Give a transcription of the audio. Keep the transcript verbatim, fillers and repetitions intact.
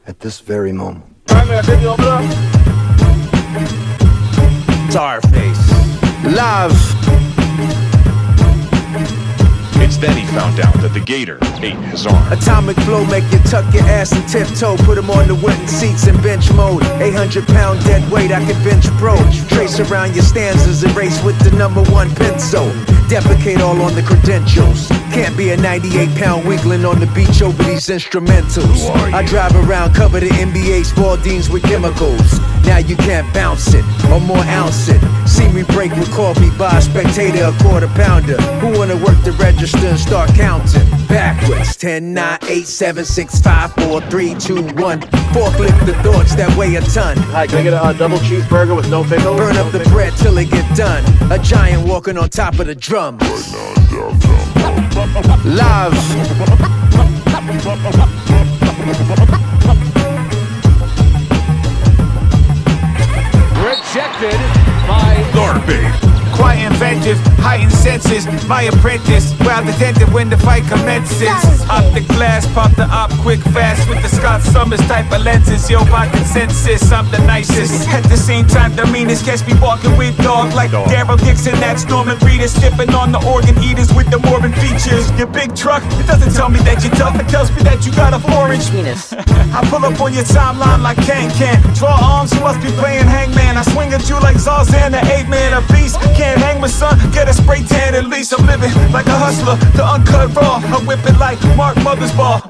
at this very moment. Starface. Love. It's then he found out that the gator ate his arm. Atomic flow make you tuck your ass and tiptoe. Put him on the wooden seats in bench mode. eight hundred pound dead weight, I can bench pro. Trace around your stanzas, erase with the number one pencil. Defecate all on the credentials. Can't be a ninety-eight pound weakling on the beach over these instrumentals. I drive around covered in N B A Spaldings with chemicals. Now you can't bounce it or more ounce it. See me break with coffee, buy a spectator a quarter pounder. Who wanna work the register and start counting? Backwards, ten, nine, eight, seven, six, five, four, three, two, one. Forklift the thoughts that weigh a ton. Hi, can I get a uh, double cheeseburger with no pickles? Burn up the bread till it get done. A giant walking on top of the drums. Love. Rejected by Starface. Quite inventive, heightened senses. My apprentice, well attentive when the fight commences. Optic glass, pop the op quick fast with the Scott Summers type of lenses. Yo, by consensus, I'm the nicest. At the same time, the meanest. Catch me walking with dog like Daryl Dixon. That's Norman Reedus, sipping on the organ eaters with the morbid features. Your big truck, it doesn't tell me that you're tough. It tells me that you got a four-inch penis. I pull up on your timeline like Can Can. Draw arms, you must be playing hangman. I swing at you like Zarzan, the eight man a beast. Can't hang my son, get a spray tan at least. I'm living like a hustler, the uncut raw. I whip it like Mark Mothersbaugh.